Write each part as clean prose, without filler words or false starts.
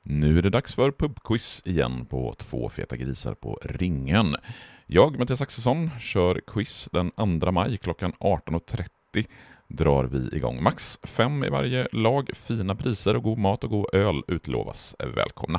Nu är det dags för pubquiz igen på Två feta grisar på ringen. Jag, Mattias Axelsson, kör quiz den 2 maj klockan 18.30. Drar vi igång. Max 5 i varje lag, fina priser och god mat och god öl utlovas. Välkomna!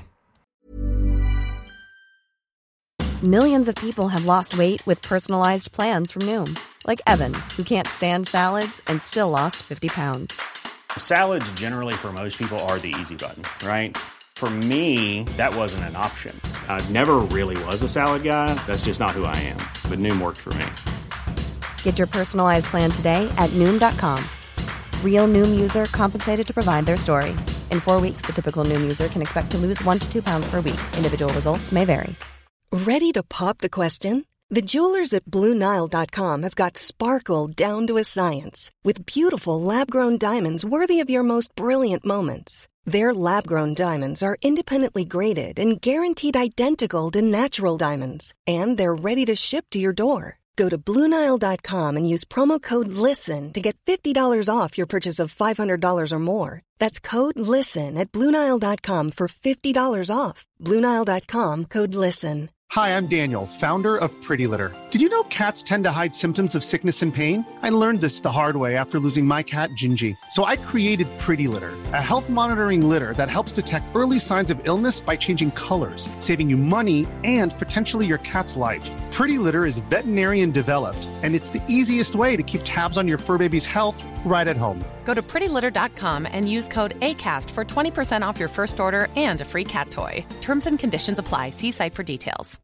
Millions of people have lost weight with personalized plans from Noom. Like Evan, who can't stand salads and still lost 50 pounds. Salads generally for most people are the easy button, right? For me, that wasn't an option. I never really was a salad guy. That's just not who I am. But Noom worked for me. Get your personalized plan today at Noom.com. Real Noom user compensated to provide their story. In 4 weeks, the typical Noom user can expect to lose 1 to 2 pounds per week. Individual results may vary. Ready to pop the question? The jewelers at BlueNile.com have got sparkle down to a science with beautiful lab-grown diamonds worthy of your most brilliant moments. Their lab-grown diamonds are independently graded and guaranteed identical to natural diamonds, and they're ready to ship to your door. Go to BlueNile.com and use promo code LISTEN to get $50 off your purchase of $500 or more. That's code LISTEN at BlueNile.com for $50 off. BlueNile.com, code LISTEN. Hi, I'm Daniel, founder of Pretty Litter. Did you know cats tend to hide symptoms of sickness and pain? I learned this the hard way after losing my cat, Gingy. So I created Pretty Litter, a health monitoring litter that helps detect early signs of illness by changing colors, saving you money and potentially your cat's life. Pretty Litter is veterinarian developed, and it's the easiest way to keep tabs on your fur baby's health right at home. Go to prettylitter.com and use code ACAST for 20% off your first order and a free cat toy. Terms and conditions apply. See site for details.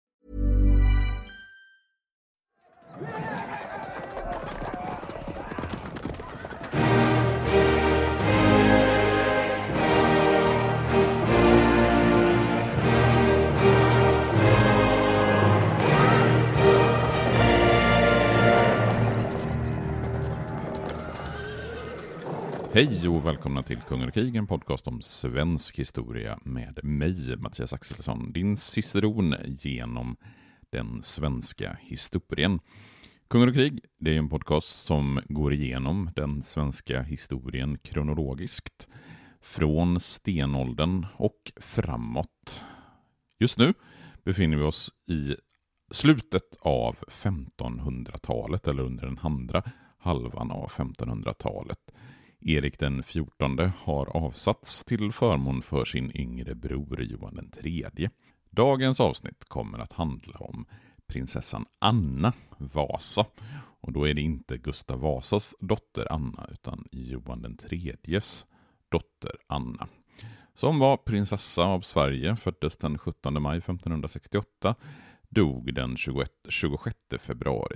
Hej och välkomna till Kungar och krig, en podcast om svensk historia med mig, Mattias Axelsson, din ciceron genom den svenska historien. Kungar och krig, det är en podcast som går igenom den svenska historien kronologiskt från stenåldern och framåt. Just nu befinner vi oss i slutet av 1500-talet eller under den andra halvan av 1500-talet. Erik den 14 har avsatts till förmån för sin yngre bror Johan den 3. Dagens avsnitt kommer att handla om prinsessan Anna Vasa. Och då är det inte Gustav Vasas dotter Anna utan Johan den 3:s dotter Anna. Som var prinsessa av Sverige, föddes den 17 maj 1568, dog den 26 februari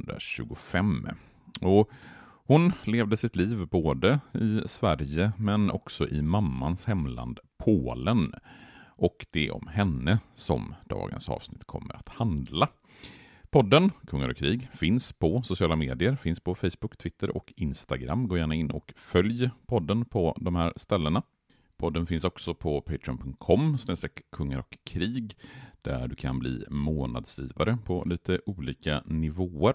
1625. Och hon levde sitt liv både i Sverige men också i mammans hemland Polen. Och det är om henne som dagens avsnitt kommer att handla. Podden Kungar och krig finns på sociala medier, finns på Facebook, Twitter och Instagram. Gå gärna in och följ podden på de här ställena. Podden finns också på patreon.com/kungar och krig där du kan bli månadsgivare på lite olika nivåer.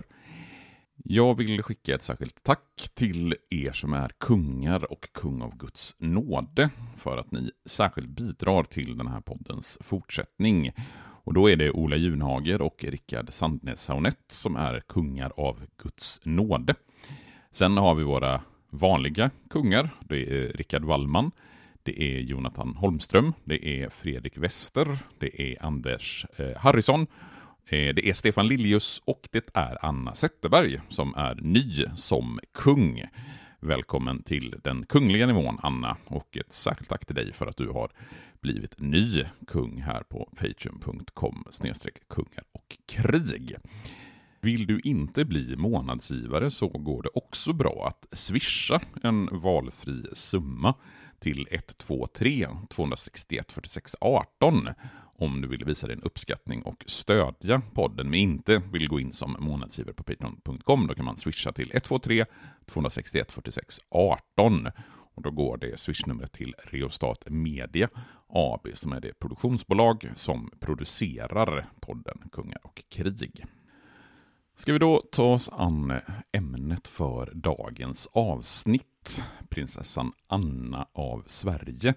Jag vill skicka ett särskilt tack till er som är kungar och kung av Guds nåde för att ni särskilt bidrar till den här poddens fortsättning. Och då är det Ola Junhager och Rickard Sandnes-Saunett som är kungar av Guds nåde. Sen har vi våra vanliga kungar. Det är Rickard Wallman, det är Jonathan Holmström, det är Fredrik Wester, det är Anders Harrison, det är Stefan Liljus och det är Anna Zetterberg som är ny som kung. Välkommen till den kungliga nivån, Anna, och ett särskilt tack till dig för att du har blivit ny kung här på patreon.com/kungar och krig. Vill du inte bli månadsgivare så går det också bra att swisha en valfri summa till 123 261 46 18 om du vill visa din uppskattning och stödja podden men inte vill gå in som månadsgivare på patreon.com. Då kan man swisha till 123 261 46 18 och då går det swishnumret till Reostat Media AB som är det produktionsbolag som producerar podden Kungar och krig. Ska vi då ta oss an ämnet för dagens avsnitt. Prinsessan Anna av Sverige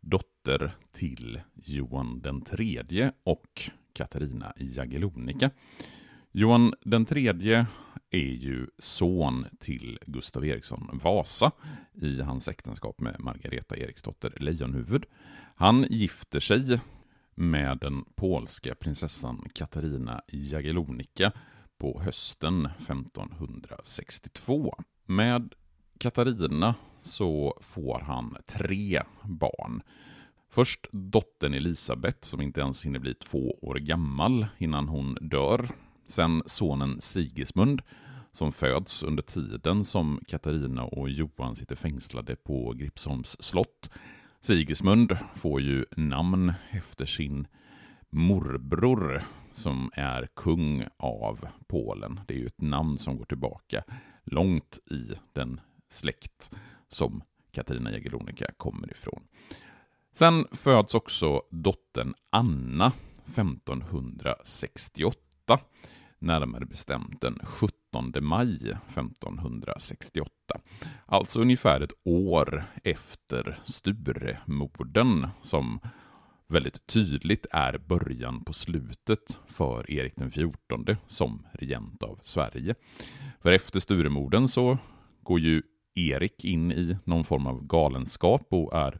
dotter till Johan den tredje och Katarina Jagellonica. Johan den tredje är ju son till Gustav Eriksson Vasa i hans äktenskap med Margareta Eriksdotter Lejonhuvud. Han gifter sig med den polska prinsessan Katarina Jagellonica på hösten 1562. Med Katarina så får han 3 barn. Först dottern Elisabeth som inte ens hinner bli 2 år gammal innan hon dör. Sen sonen Sigismund som föds under tiden som Katarina och Johan sitter fängslade på Gripsholms slott. Sigismund får ju namn efter sin morbror som är kung av Polen. Det är ju ett namn som går tillbaka långt i den släkt som Katarina Jagellonica kommer ifrån. Sen föds också dottern Anna 1568, närmare bestämt den 17 maj 1568. Alltså ungefär ett år efter Sturemorden som väldigt tydligt är början på slutet för Erik den XIV som regent av Sverige. För efter Sturemorden så går ju Erik in i någon form av galenskap och är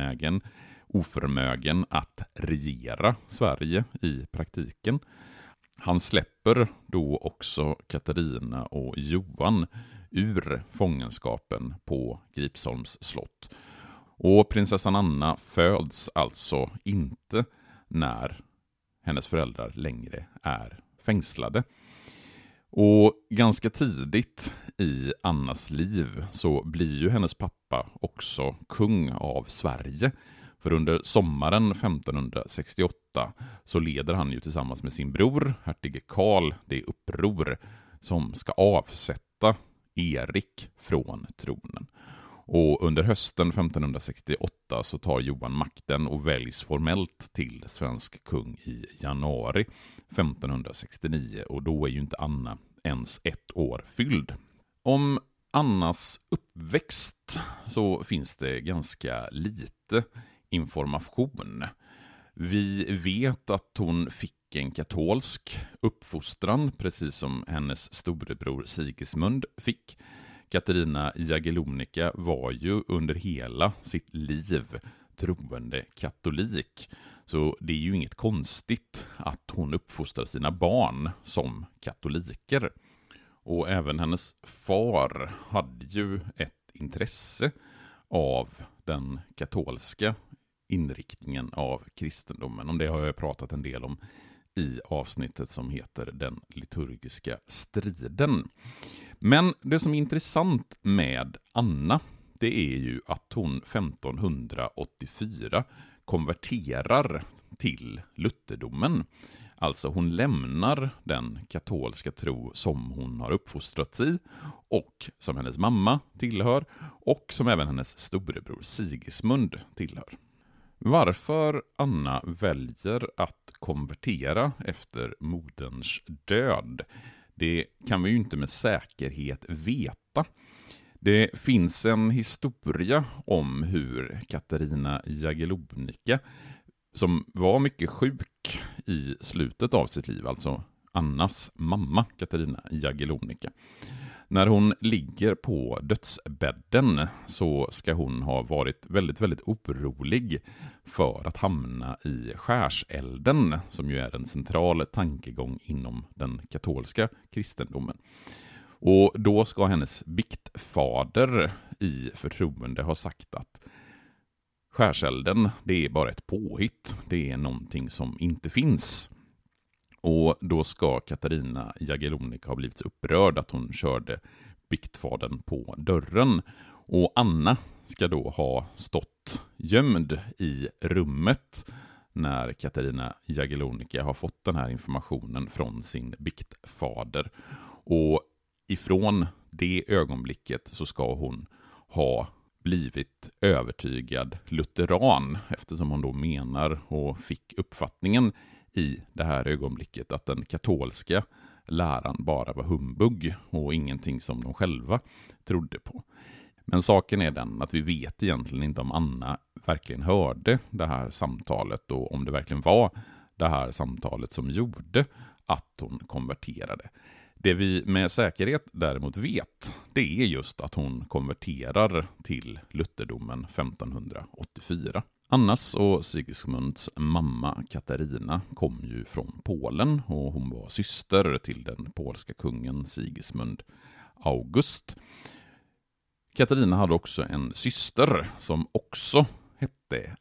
oförmögen att regera Sverige i praktiken. Han släpper då också Katarina och Johan ur fångenskapen på Gripsholms slott. Och prinsessan Anna föds alltså inte när hennes föräldrar längre är fängslade. Och ganska tidigt i Annas liv så blir ju hennes pappa också kung av Sverige. För under sommaren 1568 så leder han ju tillsammans med sin bror, hertige Karl, det uppror som ska avsätta Erik från tronen. Och under hösten 1568 så tar Johan makten och väljs formellt till svensk kung i januari 1569. Och då är ju inte Anna ens 1 år fylld. Om Annas uppväxt så finns det ganska lite information. Vi vet att hon fick en katolsk uppfostran, precis som hennes storebror Sigismund fick. Katarina Jagellonica var ju under hela sitt liv troende katolik. Så det är ju inget konstigt att hon uppfostrar sina barn som katoliker. Och även hennes far hade ju ett intresse av den katolska inriktningen av kristendomen. Om det har jag pratat en del om i avsnittet som heter Den liturgiska striden. Men det som är intressant med Anna, det är ju att hon 1584 konverterar till lutherdomen. Alltså hon lämnar den katolska tro som hon har uppfostrats i och som hennes mamma tillhör och som även hennes storebror Sigismund tillhör. Varför Anna väljer att konvertera efter moderns död, det kan vi ju inte med säkerhet veta. Det finns en historia om hur Katarina Jagellonica, som var mycket sjuk i slutet av sitt liv, alltså Annas mamma Katarina Jagellonica. När hon ligger på dödsbädden så ska hon ha varit väldigt, väldigt orolig för att hamna i skärselden, som ju är en central tankegång inom den katolska kristendomen. Och då ska hennes biktfader i förtroende ha sagt att skärselden, det är bara ett påhitt, det är någonting som inte finns. Och då ska Katarina Jagellonica ha blivit så upprörd att hon körde biktfadern på dörren. Och Anna ska då ha stått gömd i rummet när Katarina Jagellonica har fått den här informationen från sin biktfader. Och ifrån det ögonblicket så ska hon ha blivit övertygad lutheran, eftersom hon då menar och fick uppfattningen i det här ögonblicket att den katolska läran bara var humbug och ingenting som de själva trodde på. Men saken är den att vi vet egentligen inte om Anna verkligen hörde det här samtalet och om det verkligen var det här samtalet som gjorde att hon konverterade. Det vi med säkerhet däremot vet, det är just att hon konverterar till lutherdomen 1584. Annas och Sigismunds mamma Katarina kom ju från Polen och hon var syster till den polska kungen Sigismund August. Katarina hade också en syster som också hette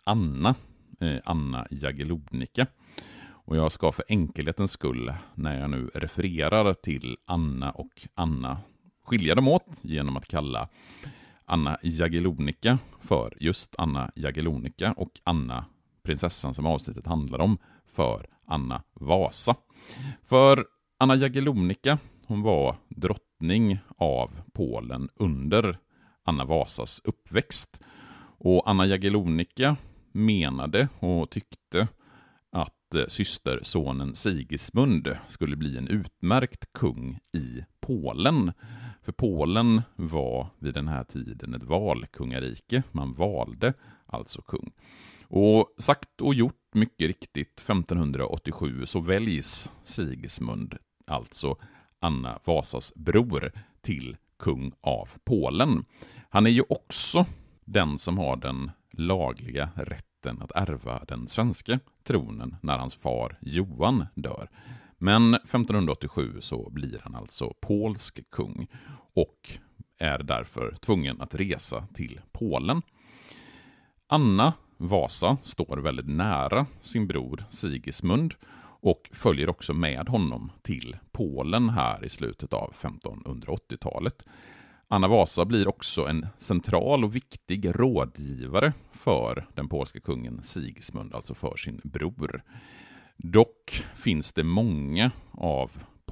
Anna Jagiellonica. Och jag ska för enkelhetens skull, när jag nu refererar till Anna och Anna, skilja dem åt genom att kalla Anna Jagiellonica för just Anna Jagiellonica och Anna, prinsessan som avsnittet handlar om, för Anna Vasa. För Anna Jagiellonica, hon var drottning av Polen under Anna Vasas uppväxt. Och Anna Jagiellonica menade och tyckte att systersonen Sigismund skulle bli en utmärkt kung i Polen. För Polen var vid den här tiden ett valkungarike. Man valde alltså kung. Och sagt och gjort, mycket riktigt, 1587 så väljs Sigismund, alltså Anna Vasas bror, till kung av Polen. Han är ju också den som har den lagliga rätten att ärva den svenska tronen när hans far Johan dör. Men 1587 så blir han alltså polsk kung och är därför tvungen att resa till Polen. Anna Vasa står väldigt nära sin bror Sigismund och följer också med honom till Polen här i slutet av 1580-talet. Anna Vasa blir också en central och viktig rådgivare för den polska kungen Sigismund, alltså för sin bror. Dock finns det många av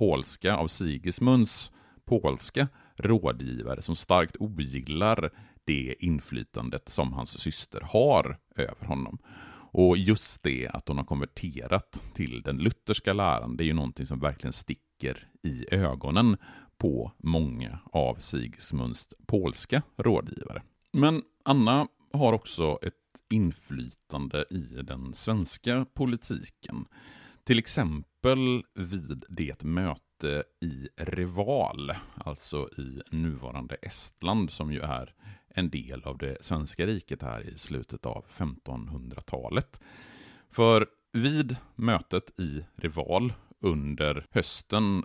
Sigismunds polska rådgivare som starkt ogillar det inflytandet som hans syster har över honom. Och just det att hon har konverterat till den lutherska läran, det är ju någonting som verkligen sticker i ögonen på många av Sigismunds polska rådgivare. Men Anna har också ett inflytande i den svenska politiken. Till exempel vid det möte i Reval, alltså i nuvarande Estland, som ju är en del av det svenska riket här i slutet av 1500-talet. För vid mötet i Reval under hösten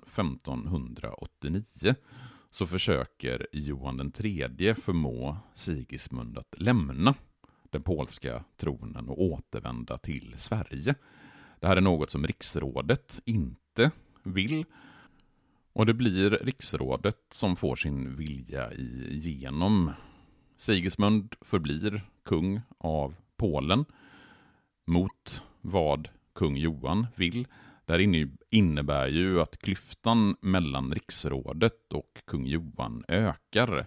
1589 så försöker Johan den tredje förmå Sigismund att lämna den polska tronen och återvända till Sverige. Det här är något som riksrådet inte vill. Och det blir riksrådet som får sin vilja igenom. Sigismund förblir kung av Polen mot vad kung Johan vill. Det här innebär ju att klyftan mellan riksrådet och kung Johan ökar.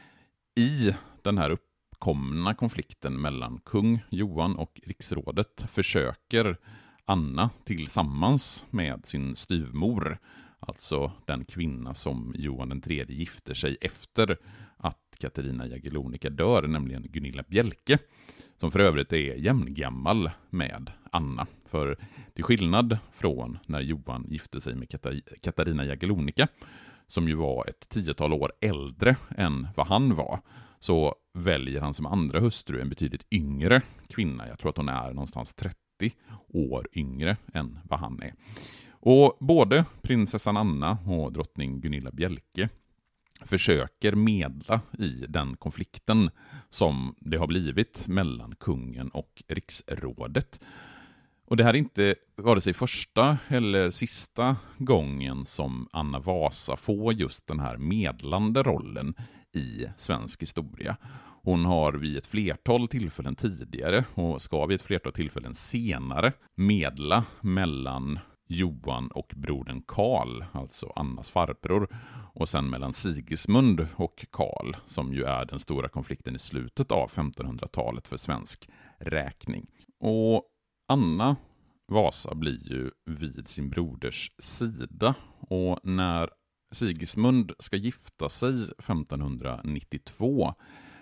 I den här uppkomna konflikten mellan kung Johan och riksrådet försöker Anna tillsammans med sin styvmor, alltså den kvinna som Johan den tredje gifter sig efter att Katarina Jagiellonica dör, nämligen Gunilla Bjelke, som för övrigt är jämngammal med Anna. För till skillnad från när Johan gifte sig med Katarina Jagiellonica, som ju var ett 10-tal år äldre än vad han var, så väljer han som andra hustru en betydligt yngre kvinna. Jag tror att hon är någonstans 30 år yngre än vad han är. Och både prinsessan Anna och drottning Gunilla Bjelke försöker medla i den konflikten som det har blivit mellan kungen och riksrådet. Och det här är inte vare sig första eller sista gången som Anna Vasa får just den här medlande rollen i svensk historia. Hon har vid ett flertal tillfällen tidigare och ska vid ett flertal tillfällen senare medla mellan Johan och brodern Karl, alltså Annas farbror, och sen mellan Sigismund och Karl, som ju är den stora konflikten i slutet av 1500-talet för svensk räkning. Och Anna Vasa blir ju vid sin broders sida, och när Sigismund ska gifta sig 1592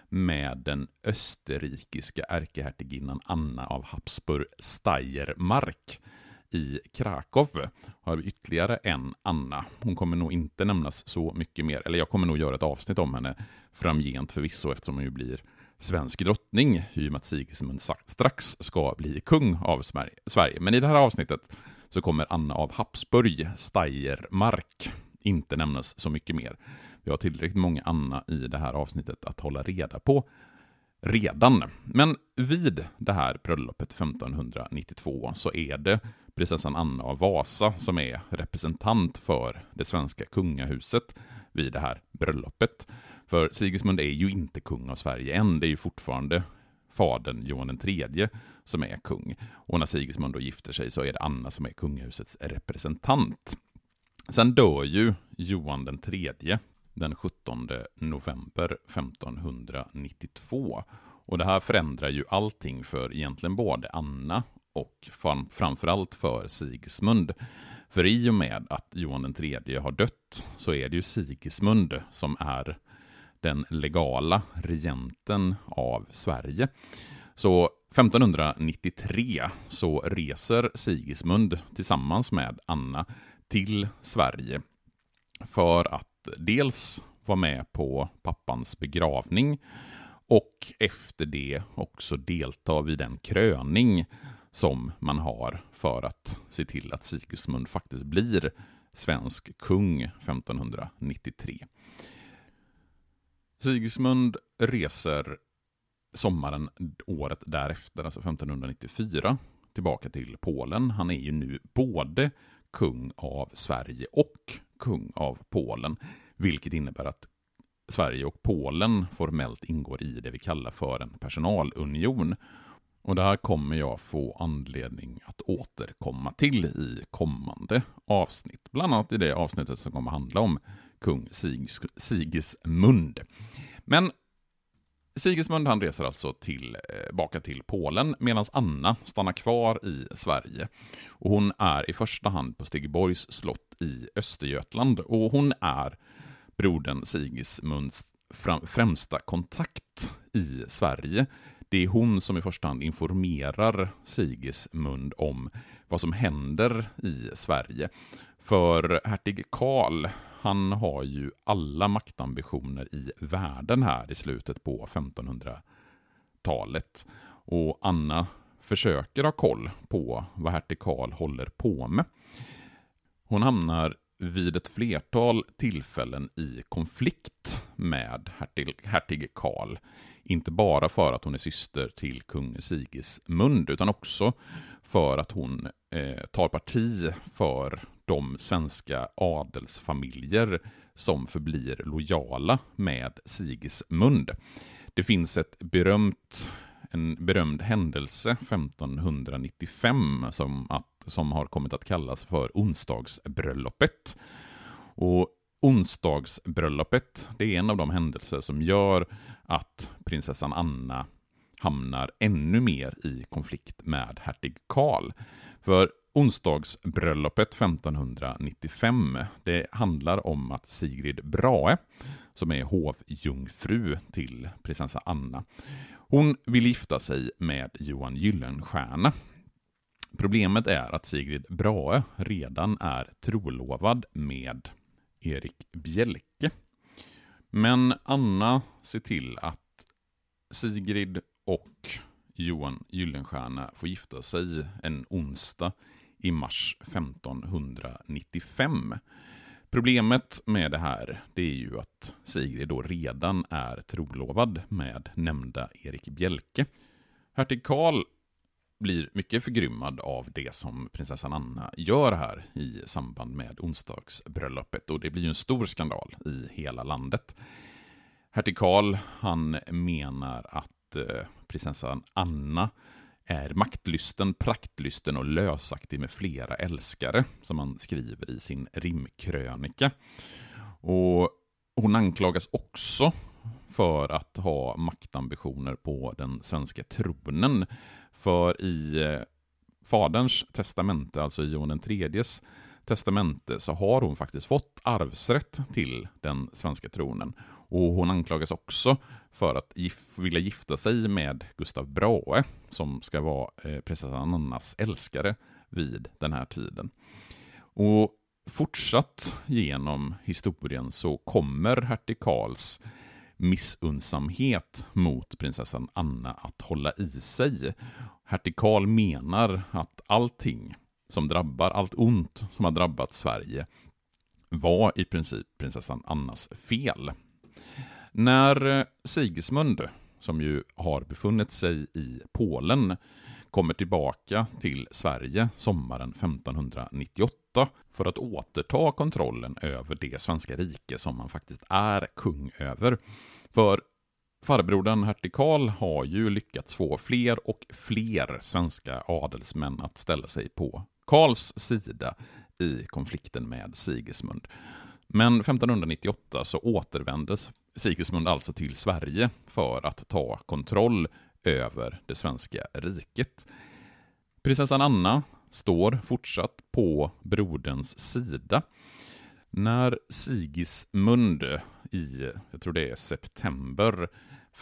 med den österrikiska ärkehertiginnan Anna av Habsburg-Steiermark i Krakow. Har vi ytterligare en Anna. Hon kommer nog inte nämnas så mycket mer. Eller jag kommer nog göra ett avsnitt om henne framgent förvisso, eftersom hon ju blir svensk drottning i och med att Sigismund strax ska bli kung av Sverige. Men i det här avsnittet så kommer Anna av Habsburg, Steiermark, inte nämnas så mycket mer. Vi har tillräckligt många Anna i det här avsnittet att hålla reda på redan. Men vid det här bröllopet 1592 så är det prinsessan Anna av Vasa som är representant för det svenska kungahuset vid det här bröllopet. För Sigismund är ju inte kung av Sverige än, det är ju fortfarande fadern Johan III som är kung. Och när Sigismund då gifter sig så är det Anna som är kungahusets representant. Sen dör ju Johan III den 17 november 1592. Och det här förändrar ju allting för egentligen både Anna och framförallt för Sigismund. För i och med att Johan III har dött så är det ju Sigismund som är den legala regenten av Sverige. Så 1593 så reser Sigismund tillsammans med Anna till Sverige för att dels vara med på pappans begravning och efter det också delta vid den kröning som man har för att se till att Sigismund faktiskt blir svensk kung 1593. Sigismund reser sommaren året därefter, alltså 1594, tillbaka till Polen. Han är ju nu både kung av Sverige och kung av Polen, vilket innebär att Sverige och Polen formellt ingår i det vi kallar för en personalunion. Och det här kommer jag få anledning att återkomma till i kommande avsnitt. Bland annat i det avsnittet som kommer handla om kung Sigismund. Men Sigismund han reser alltså tillbaka till Polen medan Anna stannar kvar i Sverige. Och hon är i första hand på Stegeborgs slott i Östergötland och hon är brodern Sigismunds främsta kontakt i Sverige. Det är hon som i första hand informerar Sigismund om vad som händer i Sverige. För hertig Karl, han har ju alla maktambitioner i världen här i slutet på 1500-talet. Och Anna försöker ha koll på vad hertig Karl håller på med. Hon hamnar vid ett flertal tillfällen i konflikt med hertig Karl. Inte bara för att hon är syster till kung Sigismund utan också för att hon tar parti för de svenska adelsfamiljer som förblir lojala med Sigismund. Det finns en berömd händelse 1595 som har kommit att kallas för onsdagsbröllopet. Och onsdagsbröllopet, det är en av de händelser som gör att prinsessan Anna hamnar ännu mer i konflikt med hertig Karl. För onsdagsbröllopet 1595, det handlar om att Sigrid Brahe, som är hovjungfru till prinsessa Anna, hon vill gifta sig med Johan Gyllenstierna. Problemet är att Sigrid Brahe redan är trolovad med Erik Bjelke. Men Anna ser till att Sigrid och Johan Gyllenstierna får gifta sig en onsdag i mars 1595. Problemet med det här, det är ju att Sigrid då redan är trolovad med nämnda Erik Bjelke. Hertig Karl blir mycket förgrymmad av det som prinsessan Anna gör här i samband med onsdagsbröllopet, och det blir ju en stor skandal i hela landet. Hertig Karl, han menar att prinsessan Anna är maktlysten, praktlysten och lösaktig med flera älskare, som han skriver i sin rimkrönika. Och hon anklagas också för att ha maktambitioner på den svenska tronen. För i faderns testamente, alltså i Johan III:s testamente, så har hon faktiskt fått arvsrätt till den svenska tronen. Och hon anklagas också för att vilja gifta sig med Gustav Brahe, som ska vara prinsessan Annas älskare vid den här tiden. Och fortsatt genom historien så kommer hertig Karls missunnsamhet mot prinsessan Anna att hålla i sig. Hertig Karl menar att allt ont som har drabbat Sverige var i princip prinsessan Annas fel. När Sigismund, som ju har befunnit sig i Polen, kommer tillbaka till Sverige sommaren 1598 för att återta kontrollen över det svenska rike som han faktiskt är kung över. För farbrodern hertig Karl har ju lyckats få fler och fler svenska adelsmän att ställa sig på Karls sida i konflikten med Sigismund. Men 1598 så återvändes Sigismund alltså till Sverige för att ta kontroll över det svenska riket. Prinsessan Anna står fortsatt på broderns sida. När Sigismund jag tror det är september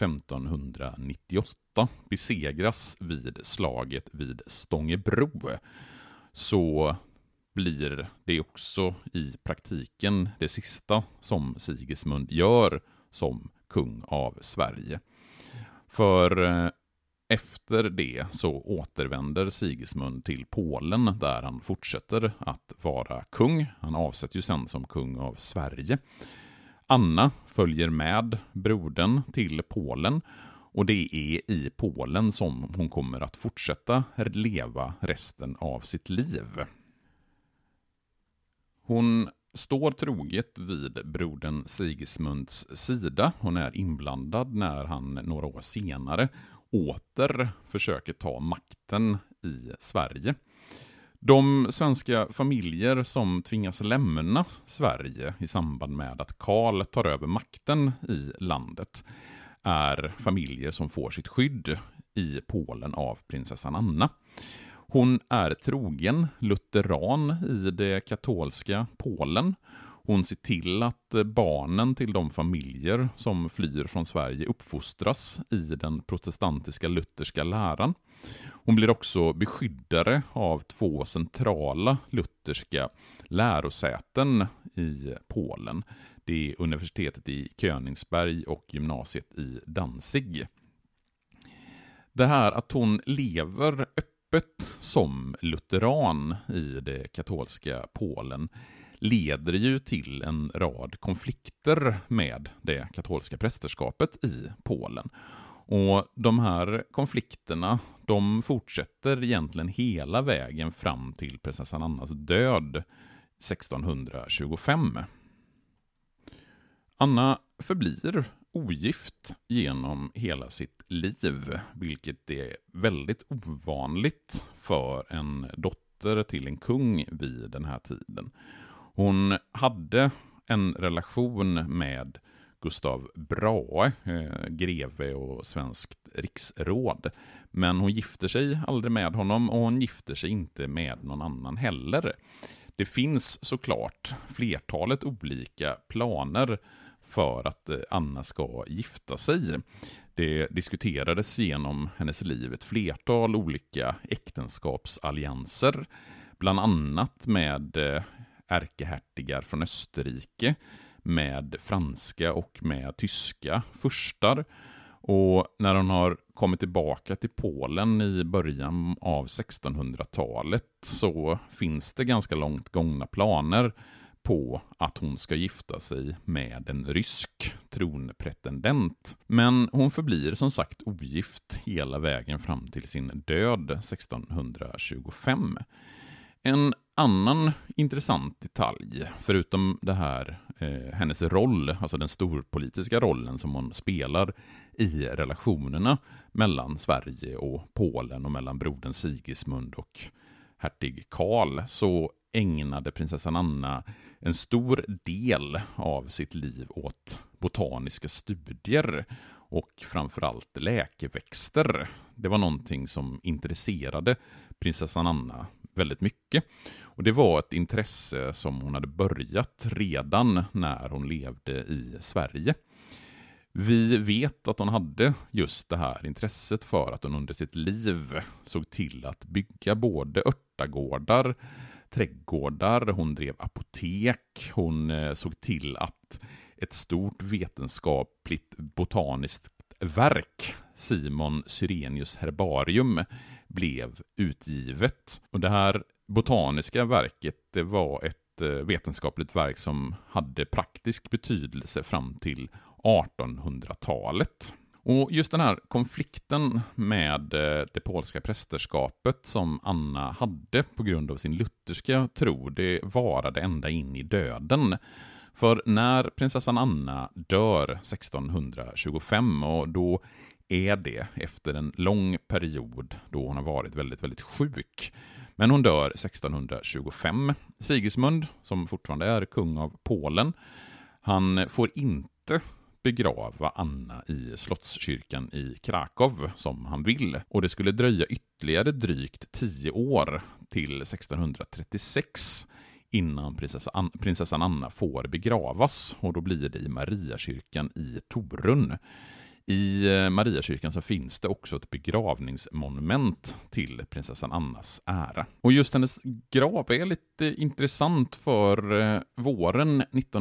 1598 besegras vid slaget vid Stångebro, så blir det också i praktiken det sista som Sigismund gör som kung av Sverige. För efter det så återvänder Sigismund till Polen där han fortsätter att vara kung. Han avsätts ju sen som kung av Sverige. Anna följer med brodern till Polen, och det är i Polen som hon kommer att fortsätta leva resten av sitt liv. Hon står troget vid brodern Sigismunds sida. Hon är inblandad när han några år senare åter försöker ta makten i Sverige. De svenska familjer som tvingas lämna Sverige i samband med att Karl tar över makten i landet är familjer som får sitt skydd i Polen av prinsessan Anna. Hon är trogen lutheran i det katolska Polen. Hon ser till att barnen till de familjer som flyr från Sverige uppfostras i den protestantiska lutherska läran. Hon blir också beskyddare av 2 centrala lutherska lärosäten i Polen. Det är universitetet i Königsberg och gymnasiet i Danzig. Det här att hon lever öppet som lutheran i det katolska Polen leder ju till en rad konflikter med det katolska prästerskapet i Polen. Och de här konflikterna, de fortsätter egentligen hela vägen fram till prinsessan Annas död 1625. Anna förblir ogift genom hela sitt liv, vilket är väldigt ovanligt för en dotter till en kung vid den här tiden. Hon hade en relation med Gustav Brahe, greve och svenskt riksråd. Men hon gifter sig aldrig med honom, och hon gifter sig inte med någon annan heller. Det finns såklart flertalet olika planer för att Anna ska gifta sig. Det diskuterades genom hennes liv ett flertal olika äktenskapsallianser, bland annat med ärkehertigar från Österrike, med franska och med tyska furstar. Och när hon har kommit tillbaka till Polen i början av 1600-talet så finns det ganska långt gångna planer på att hon ska gifta sig med en rysk tronpretendent. Men hon förblir som sagt ogift hela vägen fram till sin död 1625. En annan intressant detalj, förutom det här hennes roll, alltså den storpolitiska rollen som hon spelar i relationerna mellan Sverige och Polen och mellan brodern Sigismund och hertig Karl, så ägnade prinsessan Anna en stor del av sitt liv åt botaniska studier och framförallt läkeväxter. Det var någonting som intresserade prinsessan Anna väldigt mycket. Och det var ett intresse som hon hade börjat redan när hon levde i Sverige. Vi vet att hon hade just det här intresset för att hon under sitt liv såg till att bygga både örtagårdar, trädgårdar, hon drev apotek, hon såg till att ett stort vetenskapligt botaniskt verk, Simon Cyrenius herbarium, blev utgivet. Och det här botaniska verket, det var ett vetenskapligt verk som hade praktisk betydelse fram till 1800-talet. Och just den här konflikten med det polska prästerskapet som Anna hade på grund av sin lutherska tro, det varade ända in i döden. För när prinsessan Anna dör 1625, och då är det efter en lång period då hon har varit väldigt, väldigt sjuk. Men hon dör 1625. Sigismund, som fortfarande är kung av Polen, han får inte begrava Anna i slottskyrkan i Krakow som han vill. Och det skulle dröja ytterligare drygt 10 år till 1636 innan prinsessan Anna får begravas. Och då blir det i Mariakyrkan i Torun. I Mariakyrkan så finns det också ett begravningsmonument till prinsessan Annas ära. Och just hennes grav är lite intressant, för våren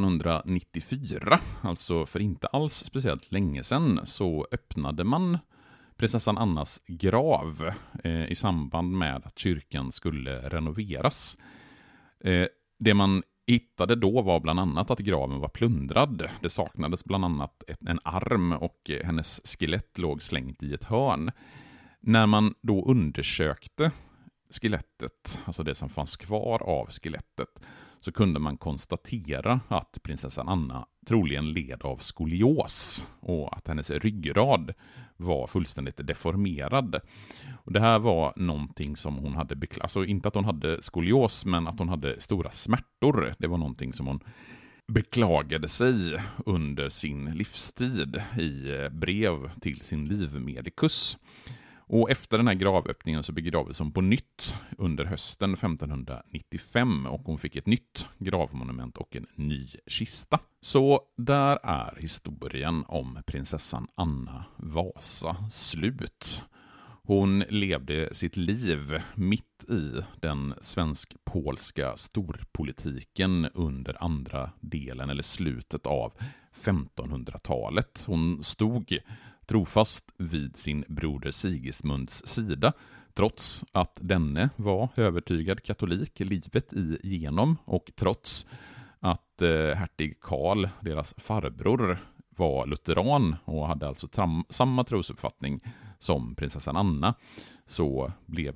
1994, alltså för inte alls speciellt länge sedan, så öppnade man prinsessan Annas grav i samband med att kyrkan skulle renoveras. Det man hittade då var bland annat att graven var plundrad. Det saknades bland annat en arm och hennes skelett låg slängt i ett hörn. När man då undersökte skelettet, alltså det som fanns kvar av skelettet, så kunde man konstatera att prinsessan Anna troligen led av skolios och att hennes ryggrad var fullständigt deformerad. Och det här var någonting som hon hade alltså inte att hon hade skolios, men att hon hade stora smärtor. Det var någonting som hon beklagade sig under sin livstid i brev till sin livmedikus. Och efter den här gravöppningen så begravdes hon på nytt under hösten 1595, och hon fick ett nytt gravmonument och en ny kista. Så där är historien om prinsessan Anna Vasa slut. Hon levde sitt liv mitt i den svensk-polska storpolitiken under andra delen eller slutet av 1500-talet. Hon stod trofast vid sin broder Sigismunds sida, trots att denne var övertygad katolik livet igenom, och trots att hertig Karl, deras farbror, var lutheran och hade alltså samma trosuppfattning som prinsessan Anna, så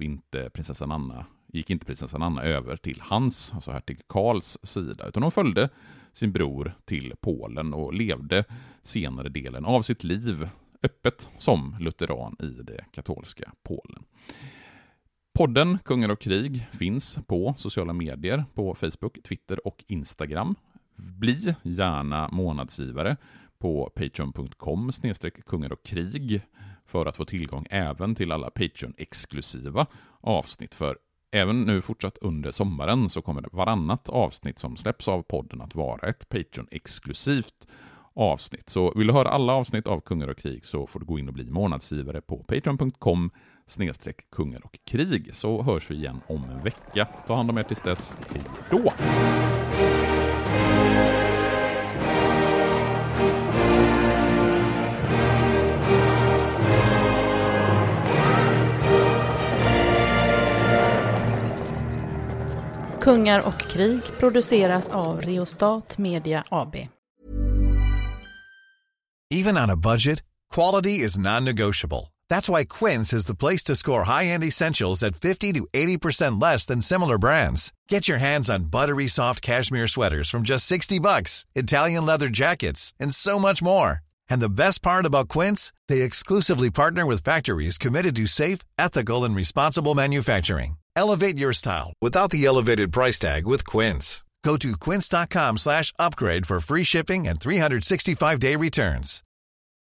gick inte prinsessan Anna över till hans, alltså hertig Karls sida, utan hon följde sin bror till Polen och levde senare delen av sitt liv öppet som lutheran i det katolska Polen. Podden Kungar och krig finns på sociala medier, på Facebook, Twitter och Instagram. Bli gärna månadsgivare på patreon.com/kungar och krig för att få tillgång även till alla Patreon-exklusiva avsnitt. För även nu fortsatt under sommaren så kommer det varannat avsnitt som släpps av podden att vara ett Patreon-exklusivt avsnitt. Så vill du höra alla avsnitt av Kungar och krig så får du gå in och bli månadsgivare på patreon.com/kungar och krig, så hörs vi igen om en vecka. Ta hand om er tills dess. Hej då! Kungar och krig produceras av Reostat Media AB. Even on a budget, quality is non-negotiable. That's why Quince is the place to score high-end essentials at 50 to 80% less than similar brands. Get your hands on buttery soft cashmere sweaters from just $60, Italian leather jackets, and so much more. And the best part about Quince, they exclusively partner with factories committed to safe, ethical, and responsible manufacturing. Elevate your style without the elevated price tag with Quince. Go to quince.com/upgrade for free shipping and 365-day returns.